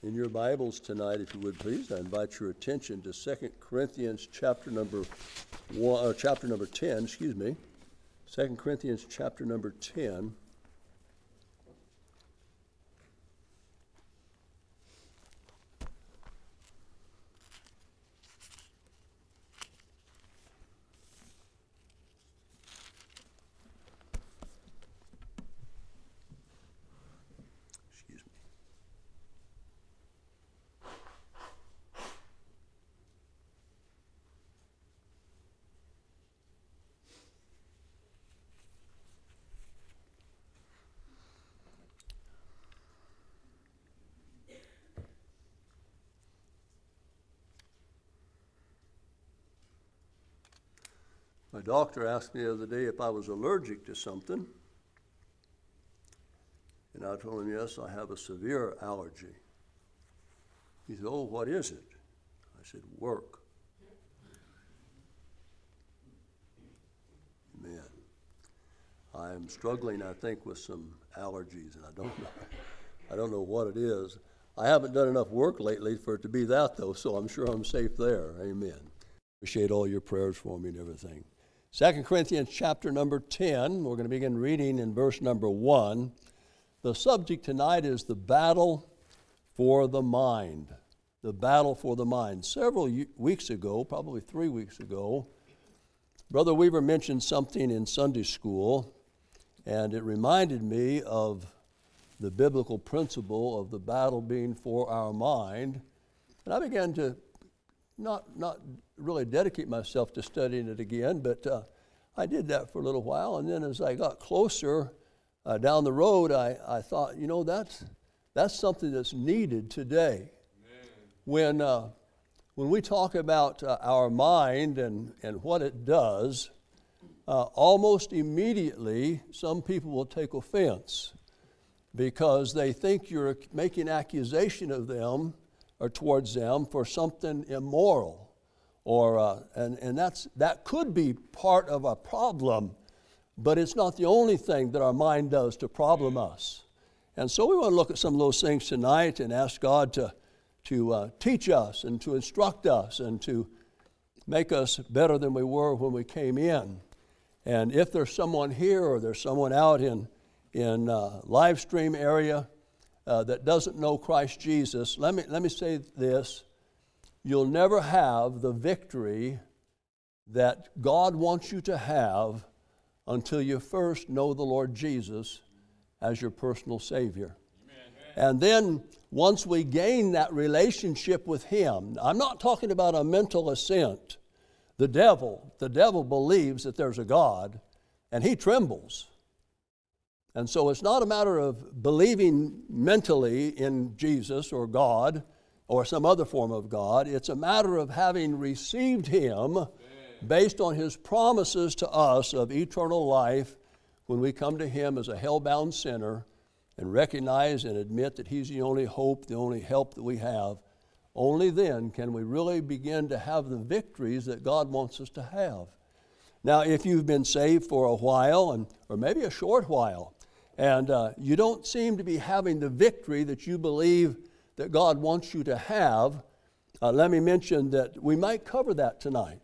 In your Bibles tonight, if you would please, I invite your attention to 2 Corinthians chapter number 10, 2 Corinthians chapter number 10. My doctor asked me the other day if I was allergic to something, and I told him, yes, I have a severe allergy. He said, oh, what is it? I said, work. Man, I am struggling, I think, with some allergies, and I don't know what it is. I haven't done enough work lately for it to be that, though, so I'm sure I'm safe there. Amen. Appreciate all your prayers for me and everything. 2 Corinthians chapter number 10, we're going to begin reading in verse number 1. The subject tonight is the battle for the mind. The battle for the mind. Several weeks ago, probably 3 weeks ago, Brother Weaver mentioned something in Sunday school, and it reminded me of the biblical principle of the battle being for our mind. And I began to not really dedicate myself to studying it again, but I did that for a little while, and then as I got closer down the road, I thought, that's something that's needed today. When we talk about our mind and what it does, almost immediately some people will take offense because they think you're making accusation of them or towards them for something immoral, or and that could be part of a problem, but it's not the only thing that our mind does to problem us. And so we want to look at some of those things tonight and ask God to teach us and to instruct us and to make us better than we were when we came in. And if there's someone here or there's someone out in live stream area that doesn't know Christ Jesus, let me say this. You'll never have the victory that God wants you to have until you first know the Lord Jesus as your personal Savior. Amen. And then once we gain that relationship with Him, I'm not talking about a mental assent. The devil believes that there's a God, and he trembles. And so it's not a matter of believing mentally in Jesus or God or some other form of God. It's a matter of having received Him based on His promises to us of eternal life when we come to Him as a hell-bound sinner and recognize and admit that He's the only hope, the only help that we have. Only then can we really begin to have the victories that God wants us to have. Now, if you've been saved for a while, or maybe a short while, and you don't seem to be having the victory that you believe that God wants you to have, let me mention that we might cover that tonight.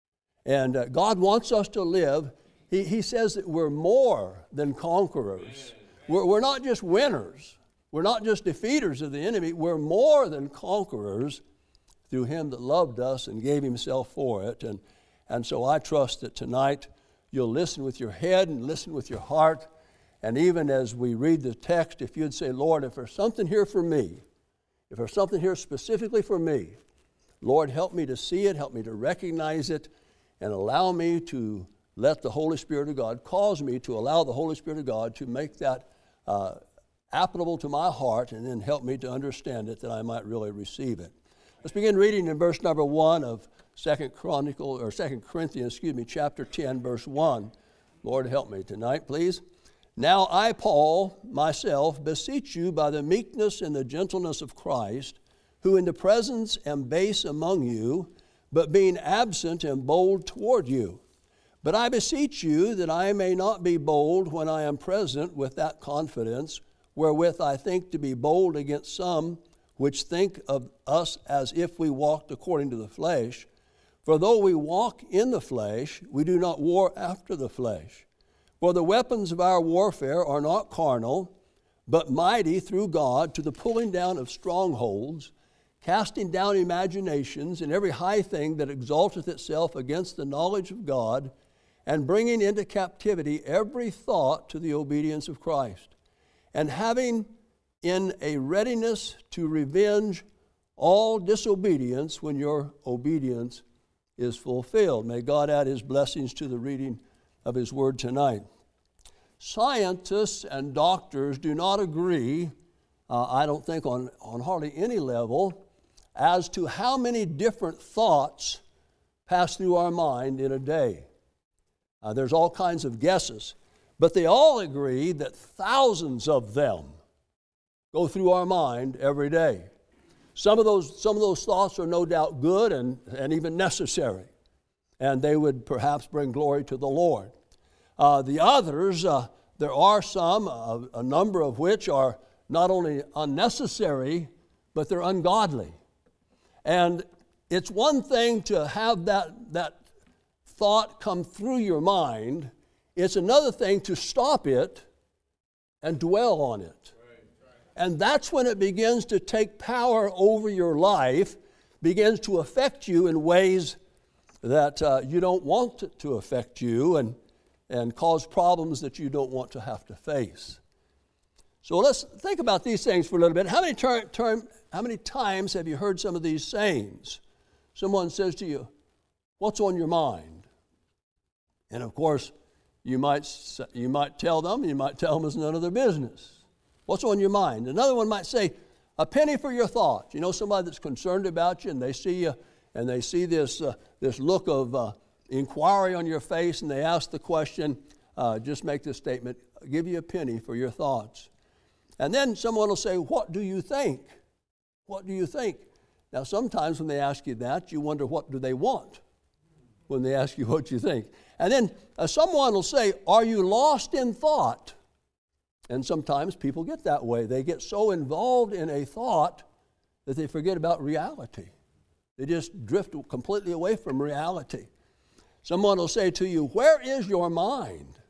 And God wants us to live. He says that we're more than conquerors. We're not just winners. We're not just defeaters of the enemy. We're more than conquerors through Him that loved us and gave Himself for it. And so I trust that tonight you'll listen with your head and listen with your heart. And even as we read the text, if you'd say, Lord, if there's something here for me, if there's something here specifically for me, Lord, help me to see it, help me to recognize it, and allow me to let the Holy Spirit of God, cause me to allow the Holy Spirit of God to make that applicable to my heart, and then help me to understand it that I might really receive it. Let's begin reading in verse number 1 of 2 Corinthians, chapter 10, verse 1. Lord, help me tonight, please. Now I, Paul, myself, beseech you by the meekness and the gentleness of Christ, who in the presence am base among you, but being absent am bold toward you. But I beseech you that I may not be bold when I am present with that confidence, wherewith I think to be bold against some which think of us as if we walked according to the flesh. For though we walk in the flesh, we do not war after the flesh. For the weapons of our warfare are not carnal, but mighty through God to the pulling down of strongholds, casting down imaginations and every high thing that exalteth itself against the knowledge of God, and bringing into captivity every thought to the obedience of Christ, and having in a readiness to revenge all disobedience when your obedience is fulfilled. May God add His blessings to the reading of His Word tonight. Scientists and doctors do not agree, I don't think on hardly any level, as to how many different thoughts pass through our mind in a day. There's all kinds of guesses, but they all agree that thousands of them go through our mind every day. Some of those thoughts are no doubt good and even necessary, and they would perhaps bring glory to the Lord. The others, there are some, a number of which are not only unnecessary, but they're ungodly. And it's one thing to have that thought come through your mind. It's another thing to stop it and dwell on it. And that's when it begins to take power over your life, begins to affect you in ways that you don't want it to affect you, and cause problems that you don't want to have to face. So let's think about these things for a little bit. How many times have you heard some of these sayings? Someone says to you, "What's on your mind?" And of course, you might tell them it's none of their business. What's on your mind? Another one might say, "A penny for your thoughts." You know, somebody that's concerned about you, and they see you, and they see this look of inquiry on your face, and they ask the question, just make this statement, "I'll give you a penny for your thoughts." And then someone will say, "What do you think? What do you think?" Now, sometimes when they ask you that, you wonder, what do they want when they ask you what you think? And then someone will say, "Are you lost in thought?" And sometimes people get that way. They get so involved in a thought that they forget about reality. They just drift completely away from reality. Someone will say to you, "Where is your mind?"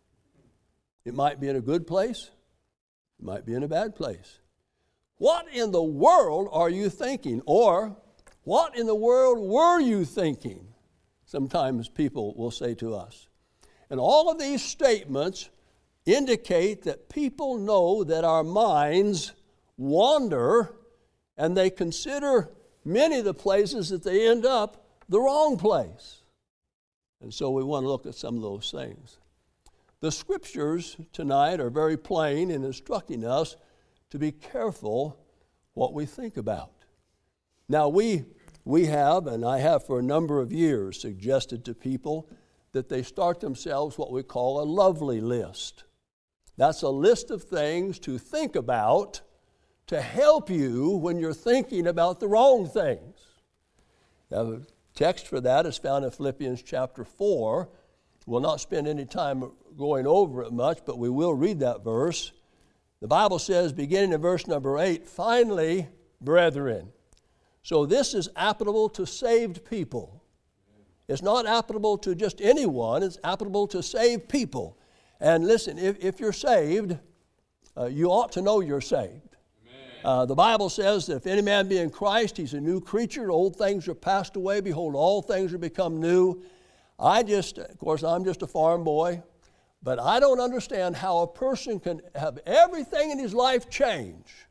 It might be in a good place. It might be in a bad place. "What in the world are you thinking?" Or, "What in the world were you thinking?" Sometimes people will say to us. And all of these statements indicate that people know that our minds wander, and they consider many of the places that they end up the wrong place. And so we want to look at some of those things. The scriptures tonight are very plain in instructing us to be careful what we think about. Now we have, and I have for a number of years, suggested to people that they start themselves what we call a lovely list. That's a list of things to think about to help you when you're thinking about the wrong things. Now, the text for that is found in Philippians chapter 4. We'll not spend any time going over it much, but we will read that verse. The Bible says, beginning in verse number 8, "Finally, brethren." So this is applicable to saved people. It's not applicable to just anyone. It's applicable to saved people. And listen, if you're saved, you ought to know you're saved. The Bible says that if any man be in Christ, he's a new creature. Old things are passed away. Behold, all things are become new. Of course, I'm just a farm boy, but I don't understand how a person can have everything in his life change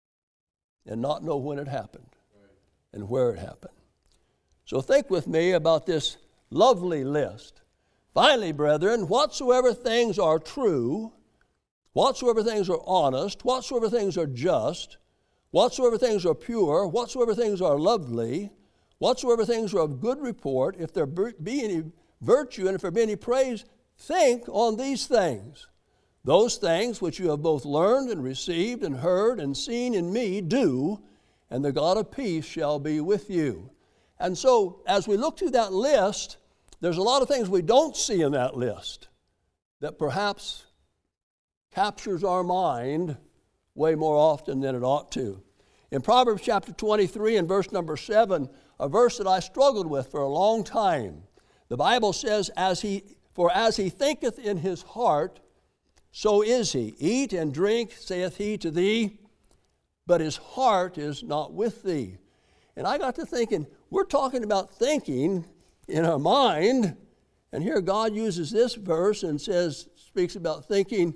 and not know when it happened and where it happened. So think with me about this lovely list. "Finally, brethren, whatsoever things are true, whatsoever things are honest, whatsoever things are just, whatsoever things are pure, whatsoever things are lovely, whatsoever things are of good report, if there be any virtue and if there be any praise, think on these things. Those things which you have both learned and received and heard and seen in me, do, and the God of peace shall be with you." And so, as we look through that list, there's a lot of things we don't see in that list that perhaps captures our mind way more often than it ought to. In Proverbs chapter 23 and verse number 7, a verse that I struggled with for a long time, the Bible says, For as he thinketh in his heart, so is he. Eat and drink, saith he to thee, but his heart is not with thee. And I got to thinking, we're talking about thinking in our mind, and here God uses this verse and speaks about thinking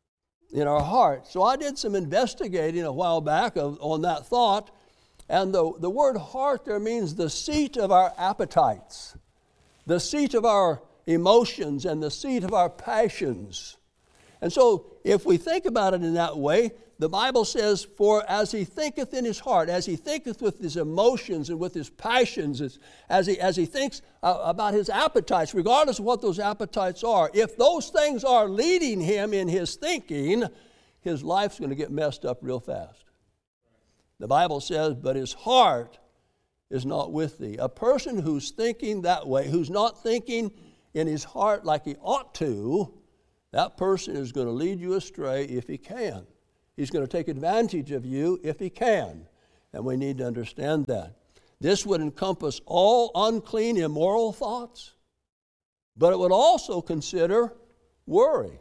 in our heart. So I did some investigating a while back on that thought, and the word heart there means the seat of our appetites, the seat of our emotions, and the seat of our passions. And so if we think about it in that way, the Bible says, for as he thinketh in his heart, as he thinketh with his emotions and with his passions, as he thinks about his appetites, regardless of what those appetites are, if those things are leading him in his thinking, his life's going to get messed up real fast. The Bible says, but his heart is not with thee. A person who's thinking that way, who's not thinking in his heart like he ought to, that person is going to lead you astray if he can. He's going to take advantage of you if he can. And we need to understand that. This would encompass all unclean, immoral thoughts, but it would also consider worry.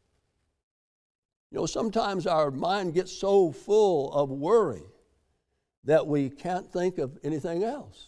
You know, sometimes our mind gets so full of worry that we can't think of anything else.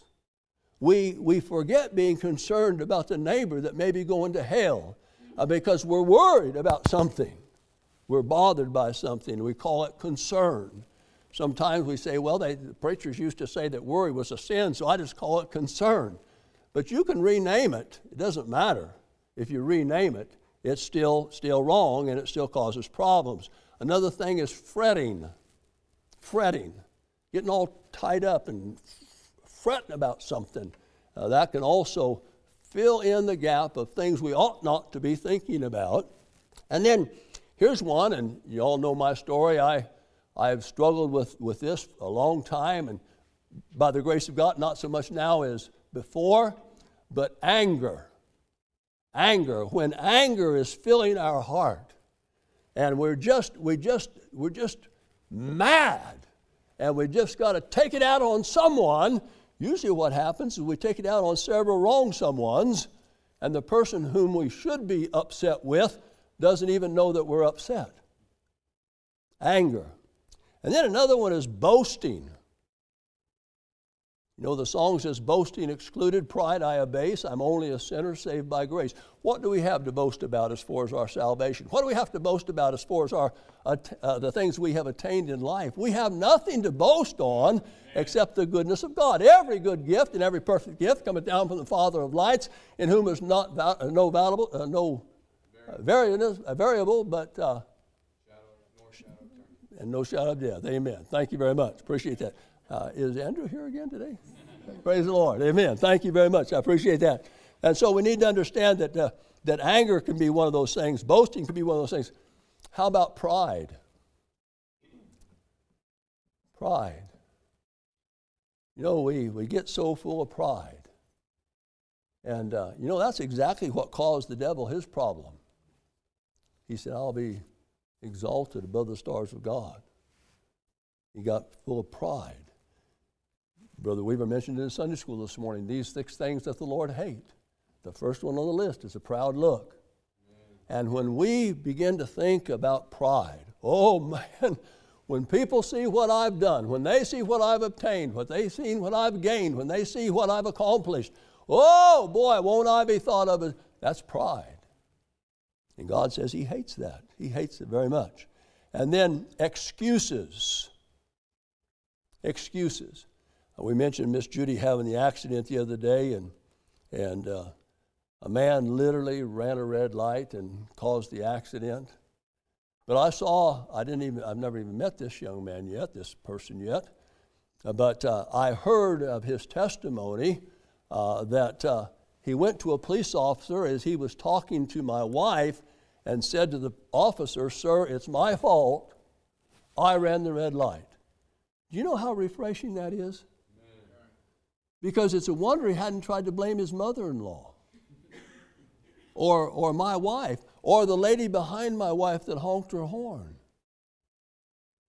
We forget being concerned about the neighbor that may be going to hell because we're worried about something. We're bothered by something. We call it concern. Sometimes we say, well, the preachers used to say that worry was a sin, so I just call it concern. But you can rename it. It doesn't matter. If you rename it, it's still wrong, and it still causes problems. Another thing is fretting. Fretting. Getting all tied up and fretting about something. That can also fill in the gap of things we ought not to be thinking about. And then here's one, and you all know my story. I've struggled with this a long time, and by the grace of God, not so much now as before, but anger. Anger. When anger is filling our heart, and we're just mad, and we just got to take it out on someone. Usually what happens is we take it out on several wrong someones, and the person whom we should be upset with doesn't even know that we're upset. Anger. And then another one is boasting. You know, the song says, boasting excluded, pride I abase, I'm only a sinner saved by grace. What do we have to boast about as far as our salvation? What do we have to boast about as far as the things we have attained in life? We have nothing to boast on except the goodness of God. Every good gift and every perfect gift cometh down from the Father of lights, in whom is not variable, but and no shadow of death. Amen. Thank you very much. Appreciate that. Is Andrew here again today? Praise the Lord. Amen. Thank you very much. I appreciate that. And so we need to understand that anger can be one of those things. Boasting can be one of those things. How about pride? Pride. You know, we get so full of pride. And, you know, that's exactly what caused the devil his problem. He said, I'll be exalted above the stars of God. He got full of pride. Brother Weaver mentioned in Sunday school this morning, these 6 things that the Lord hates. The first one on the list is a proud look. And when we begin to think about pride, oh man, when people see what I've done, when they see what I've obtained, when they see what I've gained, when they see what I've accomplished, oh boy, won't I be thought of as, that's pride. And God says he hates that. He hates it very much. And then excuses. Excuses. We mentioned Miss Judy having the accident the other day, and a man literally ran a red light and caused the accident. But I've never even met this young man yet, this person yet, but I heard of his testimony that he went to a police officer as he was talking to my wife and said to the officer, sir, it's my fault. I ran the red light. Do you know how refreshing that is? Because it's a wonder he hadn't tried to blame his mother-in-law or my wife or the lady behind my wife that honked her horn.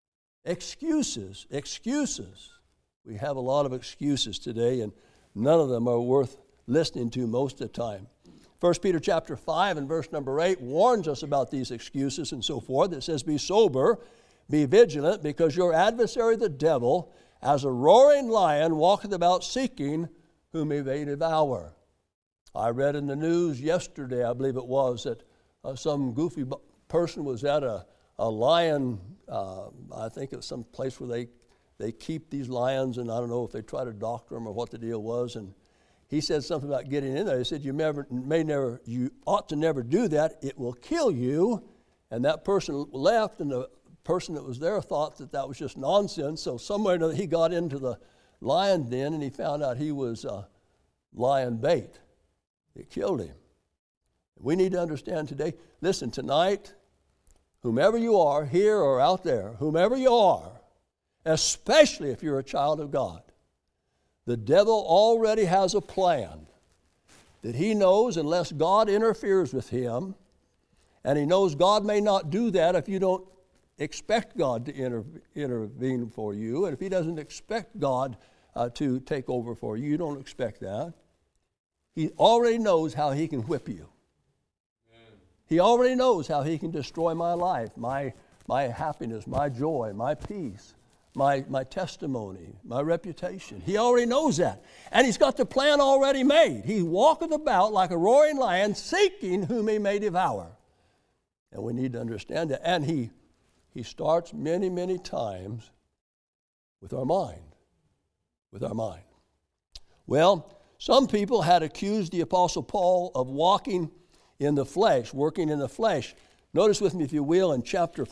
Excuses. We have a lot of excuses today, and none of them are worth listening to most of the time. 1 Peter chapter 5 and verse number 8 warns us about these excuses and so forth. It says, be sober, be vigilant, because your adversary the devil, as a roaring lion, walketh about seeking whom he may devour. I read in the news yesterday, I believe it was, that some goofy person was at a lion, I think it's some place where they keep these lions, and I don't know if they try to doctor them or what the deal was, and he said something about getting in there. He said, you ought to never do that. It will kill you. And that person left, and the person that was there thought that was just nonsense. So somewhere or another, he got into the lion den, and he found out he was lion bait. It killed him. We need to understand today, listen, tonight, whomever you are, here or out there, whomever you are, especially if you're a child of God, the devil already has a plan that he knows unless God interferes with him, and he knows God may not do that if you don't expect God to intervene for you, and if he doesn't expect God to take over for you, you don't expect that. He already knows how he can whip you. Amen. He already knows how he can destroy my life, my happiness, my joy, my peace, my testimony, my reputation. He already knows that. And he's got the plan already made. He walketh about like a roaring lion, seeking whom he may devour. And we need to understand that. And he starts many, many times with our mind. With our mind. Well, some people had accused the Apostle Paul of walking in the flesh, working in the flesh. Notice with me, if you will, in chapter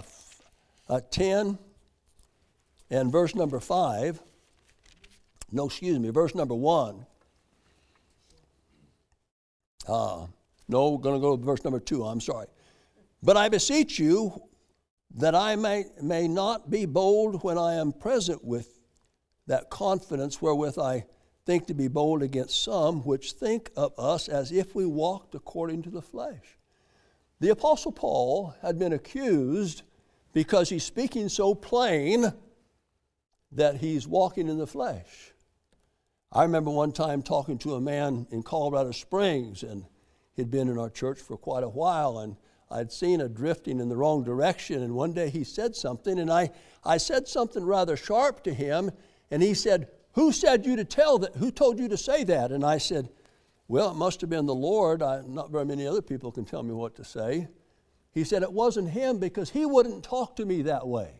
10 and verse number 5. Verse number 1. We're going to go to verse number 2. I'm sorry. But I beseech you that I may not be bold when I am present with that confidence wherewith I think to be bold against some which think of us as if we walked according to the flesh. The Apostle Paul had been accused because he's speaking so plain that he's walking in the flesh. I remember one time talking to a man in Colorado Springs, and he'd been in our church for quite a while, and I'd seen a drifting in the wrong direction, and one day he said something, and I said something rather sharp to him, and he said, who told you to say that? And I said, well, it must have been the Lord. Not very many other people can tell me what to say. He said, it wasn't him because he wouldn't talk to me that way.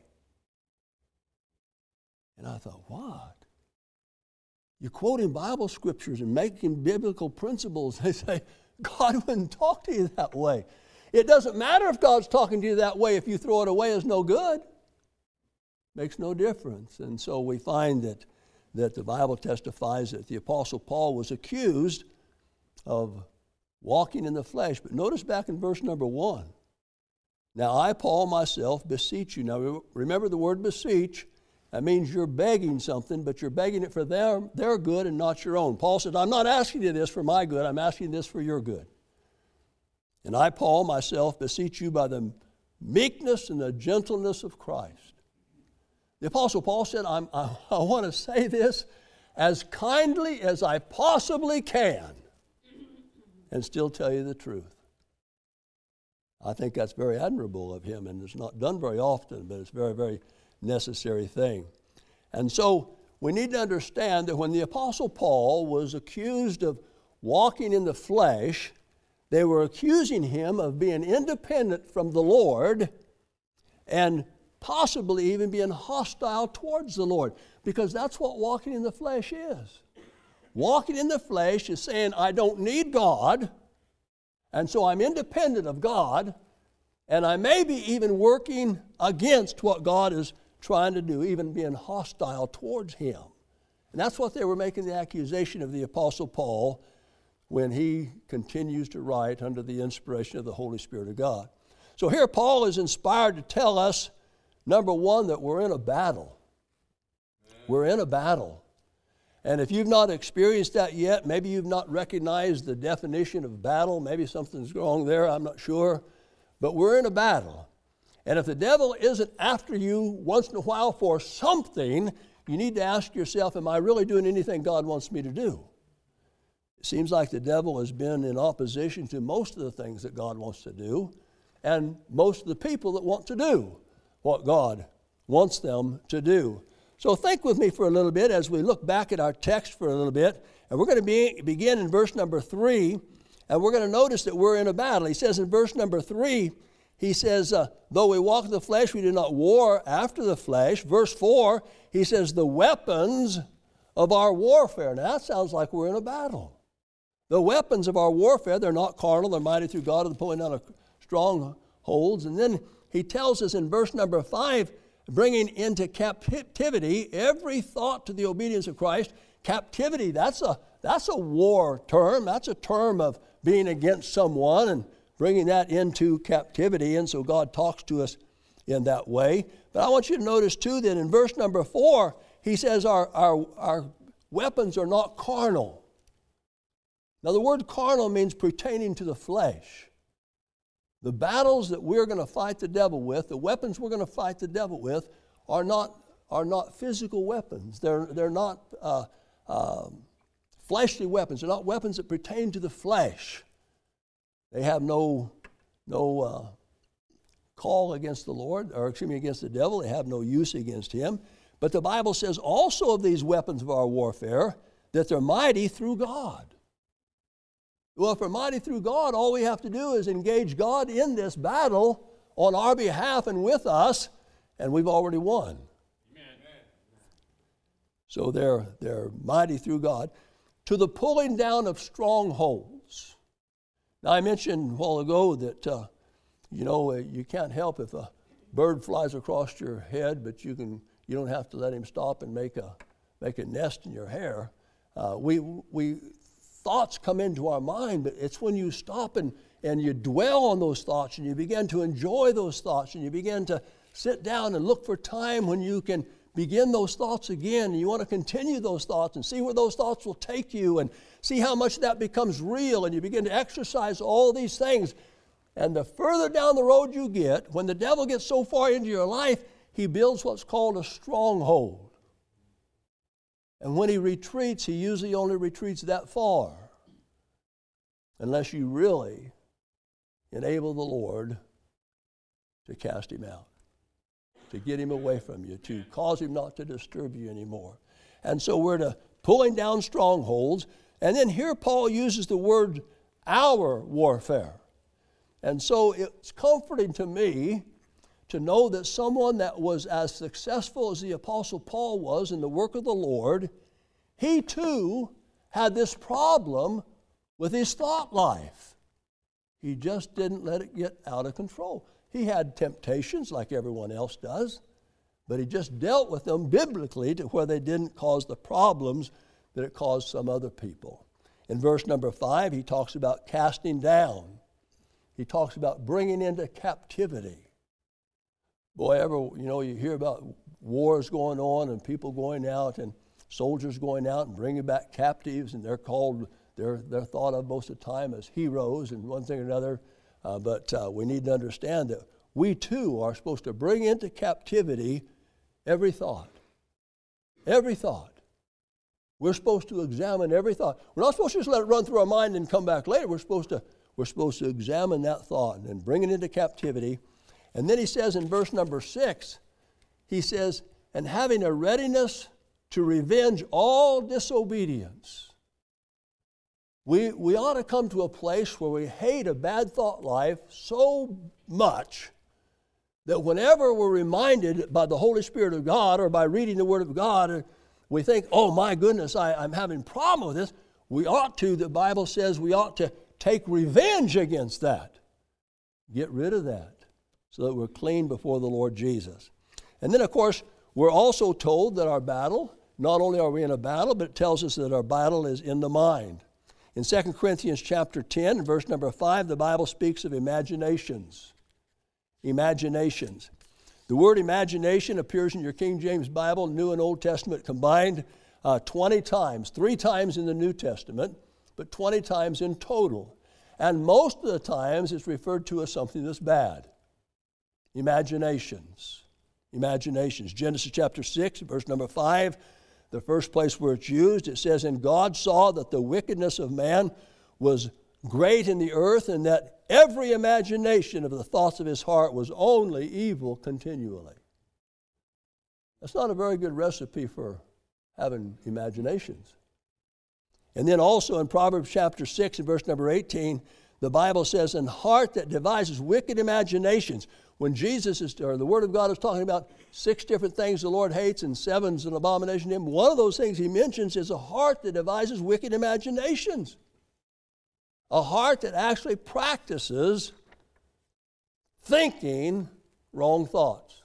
And I thought, what? You're quoting Bible scriptures and making biblical principles. They say, God wouldn't talk to you that way. It doesn't matter if God's talking to you that way if you throw it away as no good. Makes no difference. And so we find that the Bible testifies that the Apostle Paul was accused of walking in the flesh. But notice back in verse number 1. Now I, Paul, myself, beseech you. Now remember the word beseech. That means you're begging something, but you're begging it for their good and not your own. Paul said, I'm not asking you this for my good. I'm asking this for your good. And I, Paul, myself, beseech you by the meekness and the gentleness of Christ. The Apostle Paul said, I want to say this as kindly as I possibly can and still tell you the truth. I think that's very admirable of him, and it's not done very often, but it's a very, very necessary thing. And so we need to understand that when the Apostle Paul was accused of walking in the flesh, they were accusing him of being independent from the Lord and possibly even being hostile towards the Lord, because that's what walking in the flesh is. Walking in the flesh is saying, I don't need God, and so I'm independent of God, and I may be even working against what God is trying to do, even being hostile towards him. And that's what they were making the accusation of the Apostle Paul when he continues to write under the inspiration of the Holy Spirit of God. So here Paul is inspired to tell us, number one, that we're in a battle. We're in a battle. And if you've not experienced that yet, maybe you've not recognized the definition of battle, maybe something's wrong there, I'm not sure. But we're in a battle. And if the devil isn't after you once in a while for something, you need to ask yourself, am I really doing anything God wants me to do? It seems like the devil has been in opposition to most of the things that God wants to do, and most of the people that want to do what God wants them to do. So think with me for a little bit as we look back at our text for a little bit. And we're going to begin in verse number 3, and we're going to notice that we're in a battle. He says in verse number 3, he says, though we walk in the flesh, we do not war after the flesh. Verse 4, he says, the weapons of our warfare. Now that sounds like we're in a battle. The weapons of our warfare, they're not carnal, they're mighty through God to the pulling down of strongholds. And then he tells us in verse number 5, bringing into captivity every thought to the obedience of Christ. Captivity, that's a war term. That's a term of being against someone and bringing that into captivity. And so God talks to us in that way. But I want you to notice too that in verse number 4, he says our weapons are not carnal. Now the word carnal means pertaining to the flesh. The battles that we're going to fight the devil with, the weapons we're going to fight the devil with, are not physical weapons. They're not fleshly weapons. They're not weapons that pertain to the flesh. They have no call against the Lord, or against the devil. They have no use against him. But the Bible says also of these weapons of our warfare that they're mighty through God. Well, if we're mighty through God, all we have to do is engage God in this battle on our behalf and with us, and we've already won. Amen. So they're mighty through God to the pulling down of strongholds. Now, I mentioned a while ago that, you can't help if a bird flies across your head, but you don't have to let him stop and make a nest in your hair. Thoughts come into our mind, but it's when you stop and you dwell on those thoughts and you begin to enjoy those thoughts and you begin to sit down and look for time when you can begin those thoughts again. And you want to continue those thoughts and see where those thoughts will take you and see how much that becomes real, and you begin to exercise all these things. And the further down the road you get, when the devil gets so far into your life, he builds what's called a stronghold. And when he retreats, he usually only retreats that far, unless you really enable the Lord to cast him out, to get him away from you, to cause him not to disturb you anymore. And so we're to pulling down strongholds. And then here Paul uses the word our warfare. And so it's comforting to me to know that someone that was as successful as the Apostle Paul was in the work of the Lord, he too had this problem with his thought life. He just didn't let it get out of control. He had temptations like everyone else does, but he just dealt with them biblically to where they didn't cause the problems that it caused some other people. In verse number 5, he talks about casting down. He talks about bringing into captivity. Boy, you hear about wars going on and people going out and soldiers going out and bringing back captives, and they're thought of most of the time as heroes and one thing or another. But we need to understand that we too are supposed to bring into captivity every thought. Every thought. We're supposed to examine every thought. We're not supposed to just let it run through our mind and come back later. We're supposed to examine that thought and bring it into captivity. And then he says in verse number 6, he says, and having a readiness to revenge all disobedience. We ought to come to a place where we hate a bad thought life so much that whenever we're reminded by the Holy Spirit of God or by reading the Word of God, we think, oh my goodness, I'm having a problem with this. The Bible says we ought to take revenge against that. Get rid of that so that we're clean before the Lord Jesus. And then, of course, we're also told that our battle, not only are we in a battle, but it tells us that our battle is in the mind. In 2 Corinthians chapter 10, verse number 5, the Bible speaks of imaginations. Imaginations. The word imagination appears in your King James Bible, New and Old Testament combined, 20 times. 3 times in the New Testament, but 20 times in total. And most of the times it's referred to as something that's bad. imaginations. Imaginations. Genesis chapter 6, verse number 5, the first place where it's used, it says, "And God saw that the wickedness of man was great in the earth, and that every imagination of the thoughts of his heart was only evil continually." That's not a very good recipe for having imaginations. And then also in Proverbs chapter 6 and verse number 18, the Bible says, "An heart that devises wicked imaginations." When the Word of God is talking about 6 different things the Lord hates and 7's an abomination to him, one of those things he mentions is a heart that devises wicked imaginations. A heart that actually practices thinking wrong thoughts.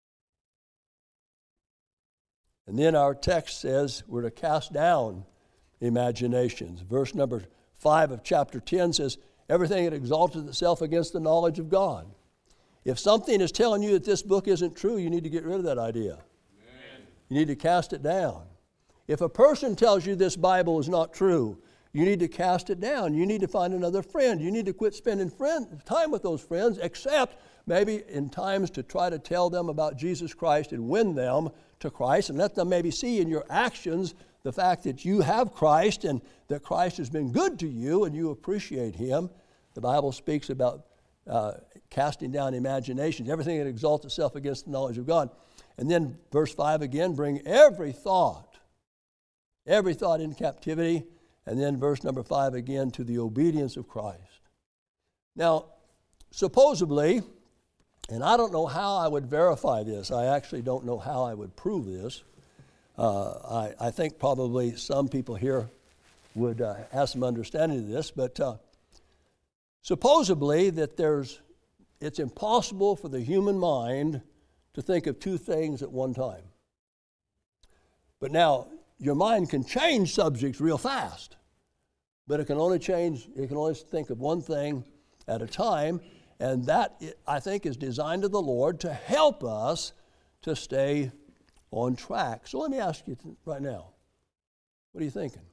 And then our text says we're to cast down imaginations. Verse number 5 of chapter 10 says, "Everything that exalted itself against the knowledge of God." If something is telling you that this book isn't true, you need to get rid of that idea. Amen. You need to cast it down. If a person tells you this Bible is not true, you need to cast it down. You need to find another friend. You need to quit spending time with those friends, except maybe in times to try to tell them about Jesus Christ and win them to Christ, and let them maybe see in your actions the fact that you have Christ and that Christ has been good to you and you appreciate Him. The Bible speaks about casting down imaginations, everything that exalts itself against the knowledge of God. And then verse 5 again, "Bring every thought in captivity." And then verse number 5 again, "to the obedience of Christ." Now, supposedly, and I don't know how I would verify this. I actually don't know how I would prove this. I think probably some people here would have some understanding of this, but supposedly that it's impossible for the human mind to think of 2 things at one time. But now, your mind can change subjects real fast, but it can only think of one thing at a time, and that, I think, is designed of the Lord to help us to stay on track. So let me ask you right now, what are you thinking?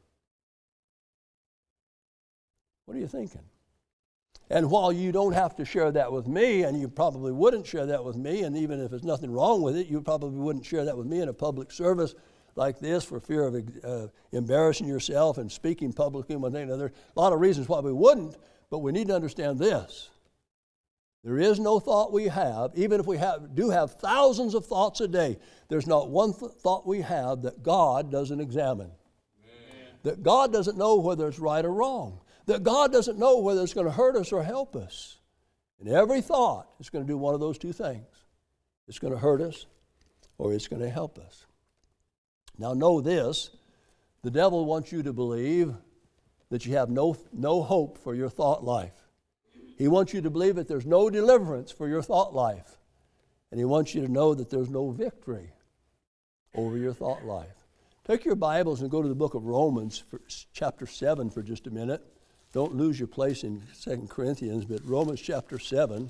What are you thinking? And while you don't have to share that with me, and you probably wouldn't share that with me, and even if there's nothing wrong with it, you probably wouldn't share that with me in a public service like this for fear of embarrassing yourself and speaking publicly and one thing and another. A lot of reasons why we wouldn't, but we need to understand this. There is no thought we have, even if we do have thousands of thoughts a day, there's not one thought we have that God doesn't examine. Amen. That God doesn't know whether it's right or wrong. That God doesn't know whether it's going to hurt us or help us. And every thought is going to do one of those 2 things. It's going to hurt us or it's going to help us. Now know this, the devil wants you to believe that you have no hope for your thought life. He wants you to believe that there's no deliverance for your thought life. And he wants you to know that there's no victory over your thought life. Take your Bibles and go to the book of Romans, chapter 7 for just a minute. Don't lose your place in 2 Corinthians, but Romans chapter 7.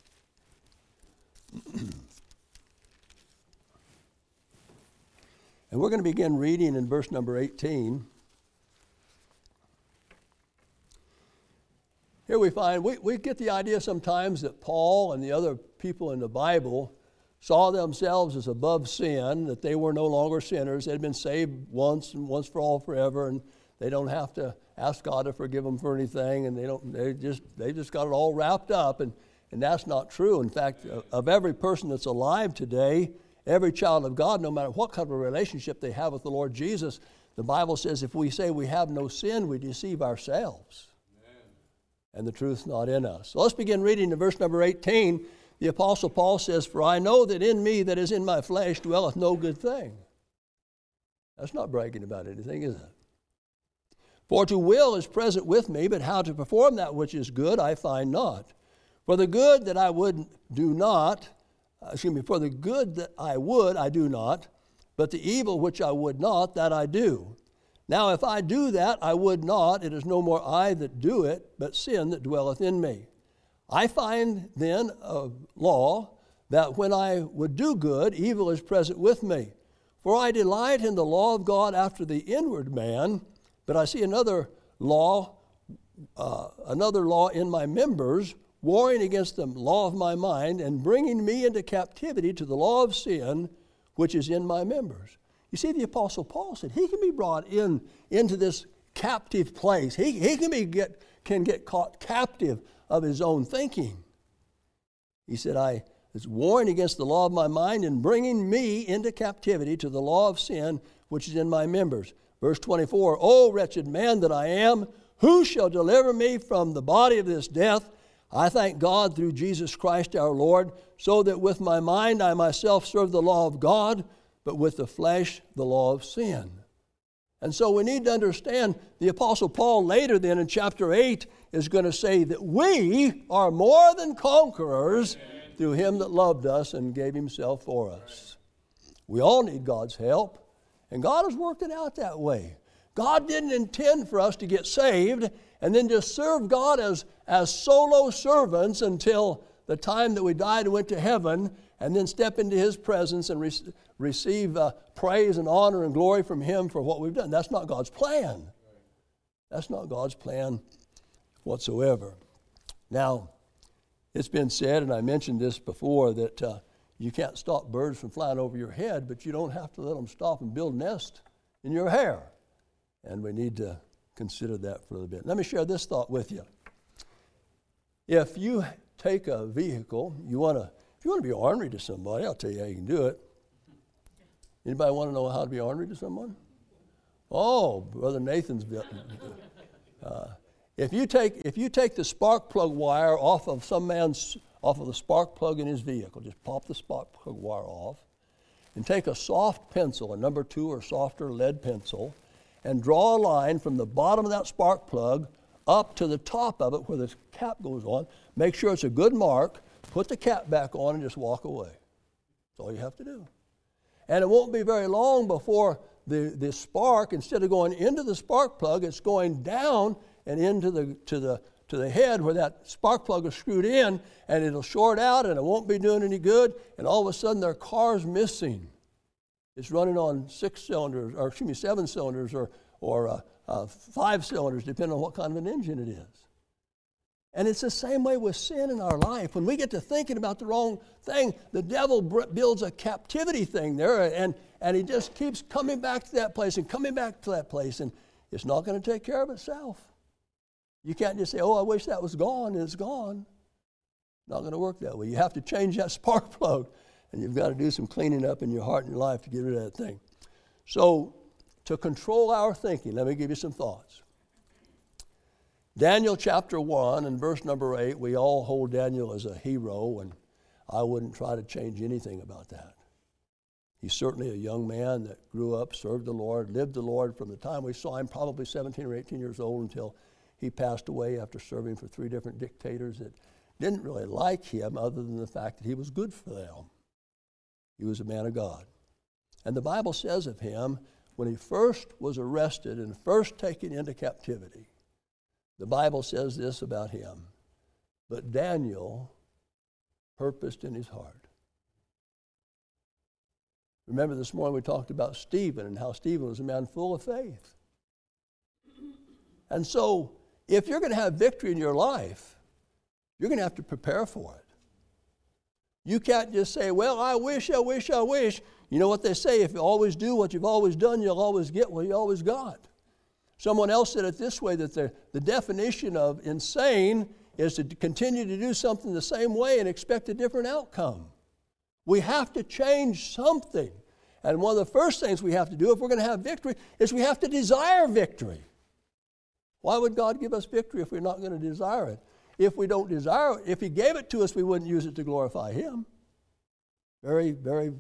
And we're going to begin reading in verse number 18. Here we find, we get the idea sometimes that Paul and the other people in the Bible saw themselves as above sin, that they were no longer sinners. They'd been saved once and once for all forever, and they don't have to ask God to forgive them for anything, and they just got it all wrapped up, and that's not true. In fact, of every person that's alive today, every child of God, no matter what kind of a relationship they have with the Lord Jesus, the Bible says if we say we have no sin, we deceive ourselves. Amen. And the truth's not in us. So let's begin reading in verse number 18. The Apostle Paul says, "For I know that in me that is in my flesh dwelleth no good thing." That's not bragging about anything, is it? "For to will is present with me, but how to perform that which is good I find not. For the good that I would for the good that I would I do not, but the evil which I would not, that I do. Now if I do that I would not, it is no more I that do it, but sin that dwelleth in me. I find then a law, that when I would do good, evil is present with me. For I delight in the law of God after the inward man, but I see another law in my members, warring against the law of my mind and bringing me into captivity to the law of sin, which is in my members. You see, the Apostle Paul said he can be brought into this captive place. He can get caught captive of his own thinking. He said, I was warring against the law of my mind and bringing me into captivity to the law of sin, which is in my members. Verse 24, O wretched man that I am, who shall deliver me from the body of this death? I thank God through Jesus Christ our Lord, so that with my mind I myself serve the law of God, but with the flesh the law of sin. And so we need to understand the Apostle Paul later then in chapter 8 is going to say that we are more than conquerors through him that loved us and gave himself for us. We all need God's help, and God has worked it out that way. God didn't intend for us to get saved and then just serve God as solo servants until the time that we died and went to heaven, and then step into his presence and receive praise and honor and glory from him for what we've done. That's not God's plan. That's not God's plan whatsoever. Now, it's been said, and I mentioned this before, that you can't stop birds from flying over your head, but you don't have to let them stop and build a nest in your hair. And we need to consider that for a little bit. Let me share this thought with you. If you take a vehicle, if you want to be ornery to somebody, I'll tell you how you can do it. Anybody want to know how to be ornery to someone? Oh, Brother Nathan's. If you take the spark plug wire off of the spark plug in his vehicle, just pop the spark plug wire off, and take a soft pencil, a number 2 or softer lead pencil, and draw a line from the bottom of that spark plug up to the top of it where the cap goes on. Make sure it's a good mark. Put the cap back on and just walk away. That's all you have to do. And it won't be very long before the spark, instead of going into the spark plug, it's going down and into to the head where that spark plug is screwed in, and it'll short out and it won't be doing any good, and all of a sudden their car's missing. It's running on 7 cylinders or 5 cylinders, depending on what kind of an engine it is. And it's the same way with sin in our life. When we get to thinking about the wrong thing, the devil builds a captivity thing there, and he just keeps coming back to that place and coming back to that place, and it's not going to take care of itself. You can't just say, oh, I wish that was gone, and it's gone. Not going to work that way. You have to change that spark plug, and you've got to do some cleaning up in your heart and your life to get rid of that thing. So, to control our thinking, let me give you some thoughts. Daniel chapter 1 and verse number 8, we all hold Daniel as a hero, and I wouldn't try to change anything about that. He's certainly a young man that grew up, served the Lord, lived the Lord from the time we saw him, probably 17 or 18 years old, until he passed away after serving for 3 different dictators that didn't really like him other than the fact that he was good for them. He was a man of God. And the Bible says of him, when he first was arrested and first taken into captivity, the Bible says this about him: but Daniel purposed in his heart. Remember this morning we talked about Stephen and how Stephen was a man full of faith. And so, if you're going to have victory in your life, you're going to have to prepare for it. You can't just say, well, I wish. You know what they say, if you always do what you've always done, you'll always get what you always got. Someone else said it this way, that the definition of insane is to continue to do something the same way and expect a different outcome. We have to change something. And one of the first things we have to do if we're going to have victory is we have to desire victory. Why would God give us victory if we're not going to desire it? If we don't desire it, if he gave it to us, we wouldn't use it to glorify him. Very, very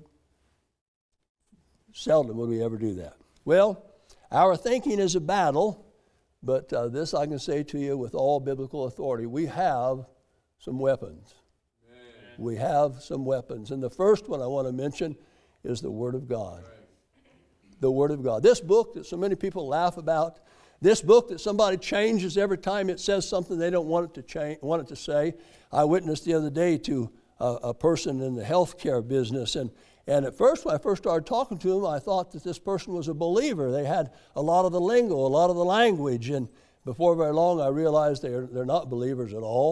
seldom would we ever do that. Well, our thinking is a battle, but this I can say to you with all biblical authority: we have some weapons. Amen. We have some weapons. And the first one I want to mention is the Word of God. Right. The Word of God. This book that so many people laugh about, this book that somebody changes every time it says something they don't want it to say. I witnessed the other day to a person in the healthcare business, and at first, when I first started talking to them, I thought that this person was a believer. They had a lot of the lingo, a lot of the language, and before very long I realized they're not believers at all.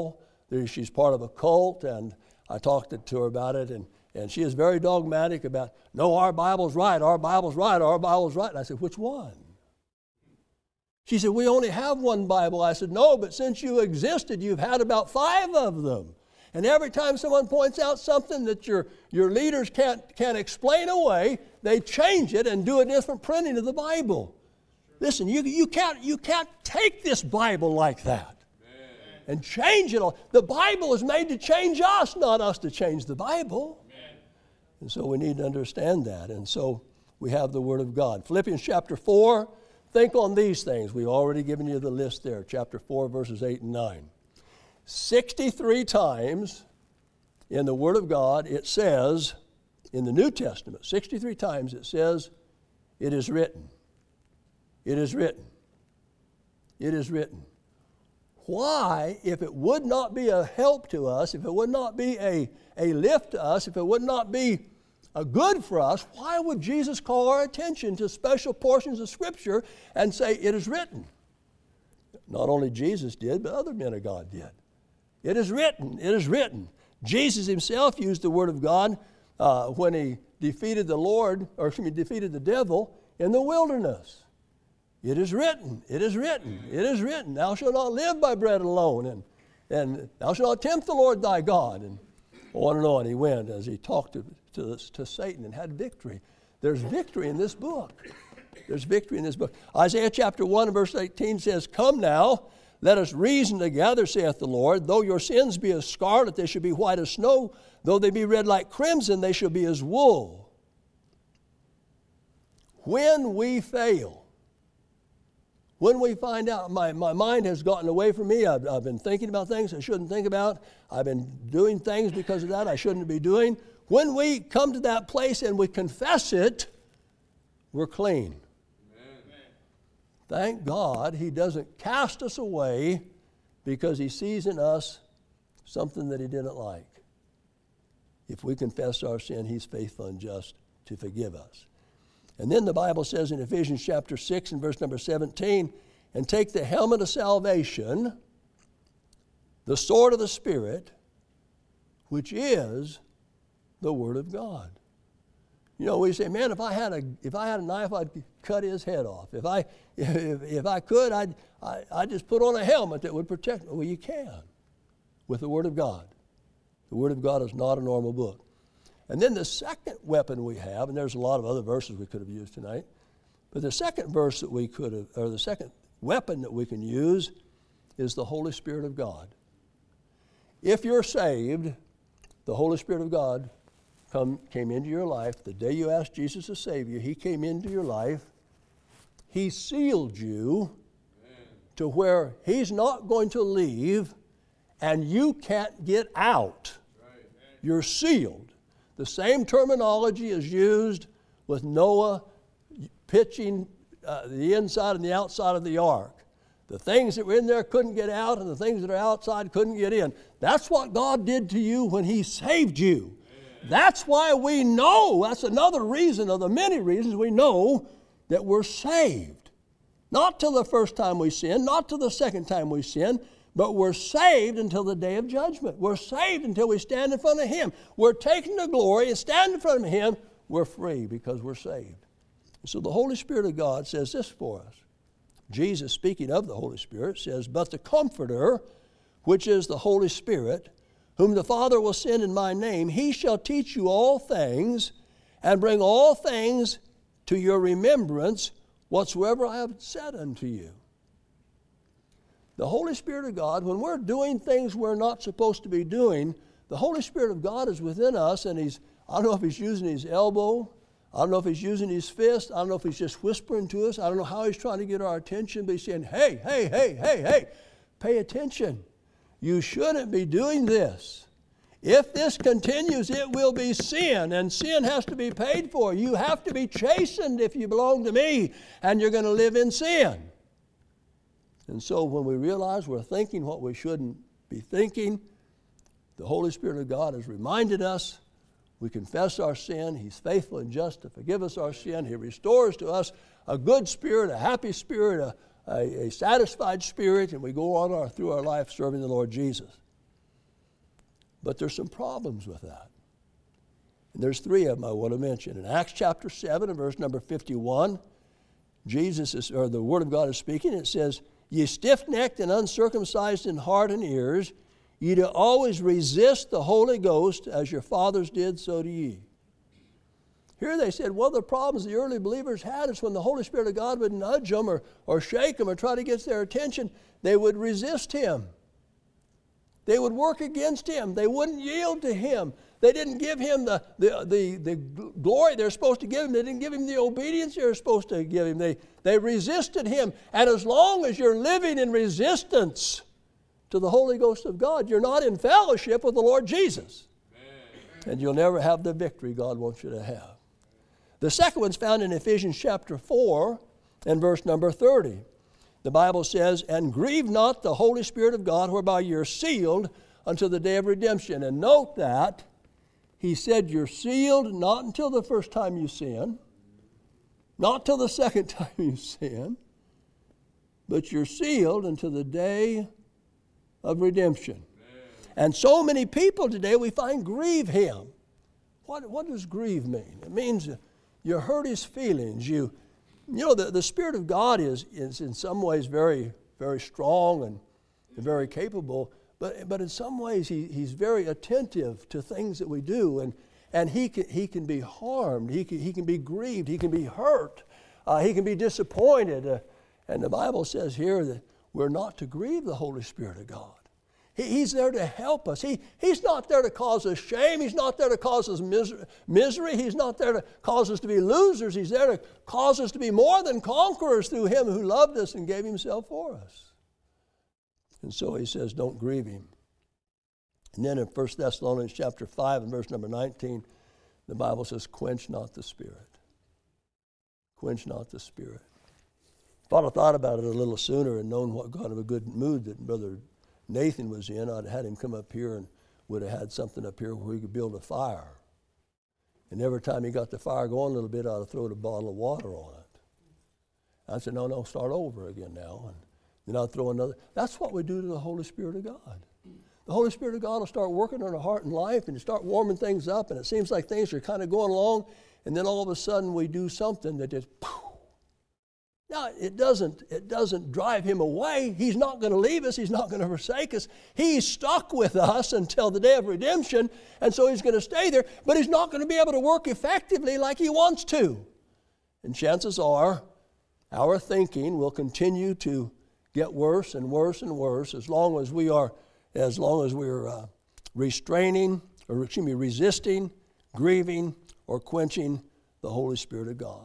she's part of a cult, and I talked to her about it, and she is very dogmatic about, no, our Bible's right, our Bible's right, our Bible's right. And I said, which one? She said, we only have one Bible. I said, no, but since you existed, you've had about 5 of them. And every time someone points out something that your leaders can't explain away, they change it and do a different printing of the Bible. Listen, you can't take this Bible like that and change it all. The Bible is made to change us, not us to change the Bible. Amen. And so we need to understand that. And so we have the Word of God. Philippians chapter 4, think on these things. We've already given you the list there, chapter 4, verses 8 and 9. 63 times in the Word of God it says, in the New Testament, 63 times it says, it is written. It is written. It is written. Why, if it would not be a help to us, if it would not be a lift to us, if it would not be a good for us, why would Jesus call our attention to special portions of Scripture and say, it is written? Not only Jesus did, but other men of God did. It is written. It is written. Jesus himself used the Word of God when he defeated defeated the devil in the wilderness. It is written, it is written, it is written. Thou shalt not live by bread alone, and thou shalt not tempt the Lord thy God. And on he went as he talked to Satan and had victory. There's victory in this book. There's victory in this book. Isaiah chapter 1 verse 18 says, come now, let us reason together, saith the Lord. Though your sins be as scarlet, they shall be white as snow. Though they be red like crimson, they shall be as wool. When we fail, when we find out my mind has gotten away from me, I've been thinking about things I shouldn't think about, I've been doing things because of that I shouldn't be doing. When we come to that place and we confess it, we're clean. Amen. Thank God he doesn't cast us away because he sees in us something that he didn't like. If we confess our sin, he's faithful and just to forgive us. And then the Bible says in Ephesians chapter 6 and verse number 17, and take the helmet of salvation, the sword of the Spirit, which is the Word of God. You know, we say, man, if I had a knife, I'd cut his head off. If I could, I'd just put on a helmet that would protect me. Well, you can with the Word of God. The Word of God is not a normal book. And then the second weapon we have, and there's a lot of other verses we could have used tonight, but the second verse that we could have, or the second weapon that we can use is the Holy Spirit of God. If you're saved, the Holy Spirit of God came into your life. The day you asked Jesus to save you, he came into your life. He sealed you to where he's not going to leave and you can't get out. You're sealed. The same terminology is used with Noah pitching the inside and the outside of the ark. The things that were in there couldn't get out, and the things that are outside couldn't get in. That's what God did to you when he saved you. Amen. That's why we know, that's another reason of the many reasons we know that we're saved. Not till the first time we sin, not till the second time we sin, but we're saved until the day of judgment. We're saved until we stand in front of him. We're taken to glory and stand in front of him. We're free because we're saved. So the Holy Spirit of God says this for us. Jesus, speaking of the Holy Spirit, says, but the Comforter, which is the Holy Spirit, whom the Father will send in my name, he shall teach you all things and bring all things to your remembrance whatsoever I have said unto you. The Holy Spirit of God, when we're doing things we're not supposed to be doing, the Holy Spirit of God is within us, and I don't know if he's using his elbow, I don't know if he's using his fist, I don't know if he's just whispering to us, I don't know how he's trying to get our attention, but he's saying, hey, pay attention. You shouldn't be doing this. If this continues, it will be sin, and sin has to be paid for. You have to be chastened if you belong to me, and you're going to live in sin. And so when we realize we're thinking what we shouldn't be thinking, the Holy Spirit of God has reminded us. We confess our sin. He's faithful and just to forgive us our sin. He restores to us a good spirit, a happy spirit, a satisfied spirit, and we go on through our life serving the Lord Jesus. But there's some problems with that. And there's three of them I want to mention. In Acts chapter 7 and verse number 51, the Word of God is speaking. It says, "Ye stiff-necked and uncircumcised in heart and ears, ye do always resist the Holy Ghost, as your fathers did, so do ye." Here they said one of the problems the early believers had is when the Holy Spirit of God would nudge them or shake them or try to get their attention, they would resist Him. They would work against Him. They wouldn't yield to Him. They didn't give Him the glory they're supposed to give Him. They didn't give Him the obedience they were supposed to give Him. They resisted Him. And as long as you're living in resistance to the Holy Ghost of God, you're not in fellowship with the Lord Jesus. Amen. And you'll never have the victory God wants you to have. The second one's found in Ephesians chapter 4 and verse number 30. The Bible says, "And grieve not the Holy Spirit of God, whereby you're sealed unto the day of redemption." And note that he said you're sealed not until the first time you sin, not till the second time you sin, but you're sealed until the day of redemption. Amen. And so many people today we find grieve Him. What does grieve mean? It means you hurt His feelings. You know, the Spirit of God is in some ways very, very strong and very capable, but in some ways He's very attentive to things that we do, and He can be harmed, He can be grieved, He can be hurt, He can be disappointed. And the Bible says here that we're not to grieve the Holy Spirit of God. He's there to help us. He's not there to cause us shame. He's not there to cause us misery. He's not there to cause us to be losers. He's there to cause us to be more than conquerors through Him who loved us and gave Himself for us. And so He says, don't grieve Him. And then in 1 Thessalonians chapter 5 and verse number 19, the Bible says, quench not the Spirit. Quench not the Spirit. If I'd have thought about it a little sooner and known what kind of a good mood that Brother Nathan was in, I'd had him come up here and would have had something up here where he could build a fire. And every time he got the fire going a little bit, I'd have thrown a bottle of water on it. I said, no, start over again now. And then I'd throw another. That's what we do to the Holy Spirit of God. The Holy Spirit of God will start working on our heart and life and start warming things up, and it seems like things are kind of going along, and then all of a sudden we do something that just, poof. Now, it doesn't drive Him away. He's not going to leave us. He's not going to forsake us. He's stuck with us until the day of redemption, and so He's going to stay there, but He's not going to be able to work effectively like He wants to. And chances are our thinking will continue to get worse and worse and worse as long as we're resisting, grieving, or quenching the Holy Spirit of God.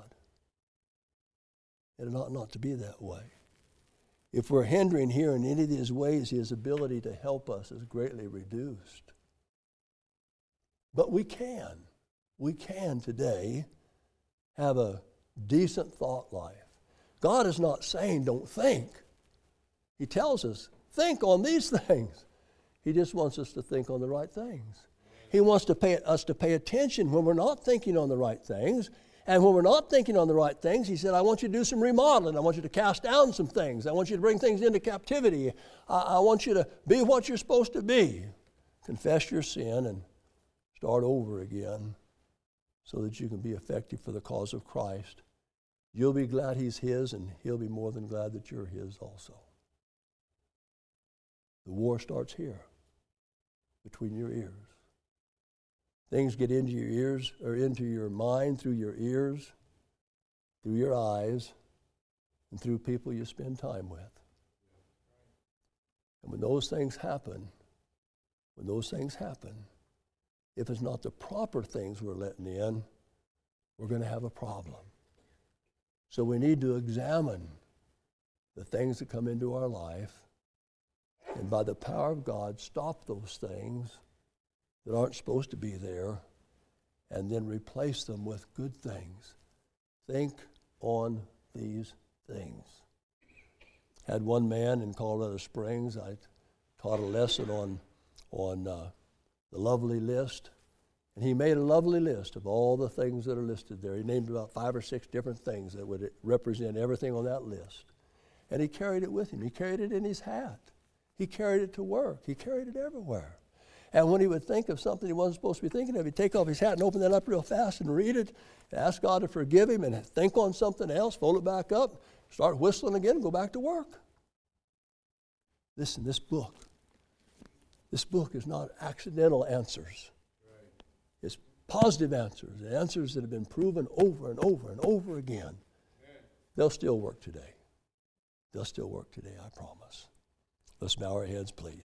It ought not to be that way. If we're hindering here in any of these ways, His ability to help us is greatly reduced. But we can today have a decent thought life. God is not saying don't think. He tells us, think on these things. He just wants us to think on the right things. He wants us to pay attention when we're not thinking on the right things. And when we're not thinking on the right things, He said, I want you to do some remodeling. I want you to cast down some things. I want you to bring things into captivity. I want you to be what you're supposed to be. Confess your sin and start over again so that you can be effective for the cause of Christ. You'll be glad He's His, and He'll be more than glad that you're His also. The war starts here, between your ears. Things get into your ears or into your mind through your ears, through your eyes, and through people you spend time with. And when those things happen, if it's not the proper things we're letting in, we're going to have a problem. So we need to examine the things that come into our life, and by the power of God, stop those things that aren't supposed to be there, and then replace them with good things. Think on these things. Had one man in Colorado Springs, I taught a lesson on the lovely list, and he made a lovely list of all the things that are listed there. He named about 5 or 6 different things that would represent everything on that list. And he carried it with him. He carried it in his hat. He carried it to work. He carried it everywhere. And when he would think of something he wasn't supposed to be thinking of, he'd take off his hat and open that up real fast and read it, and ask God to forgive him, and think on something else, fold it back up, start whistling again, and go back to work. Listen, this book is not accidental answers. It's positive answers, answers that have been proven over and over and over again. They'll still work today. They'll still work today, I promise. Let's bow our heads, please.